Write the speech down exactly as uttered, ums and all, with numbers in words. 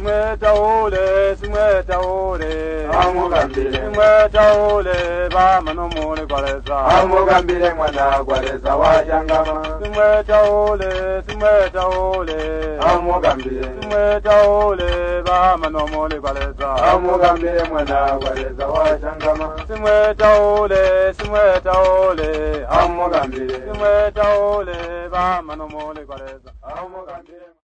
Simweta ole, simweta ole, amugambire simweta ole, bama no mole kwareza, amugambire mwana kwareza washangama simweta ole, simweta ole, amugambire simweta ole, bama no mole kwareza, amugambire mwana kwareza washangama simweta ole, simweta ole, amugambire simweta ole, bama no mole kwareza, amugambire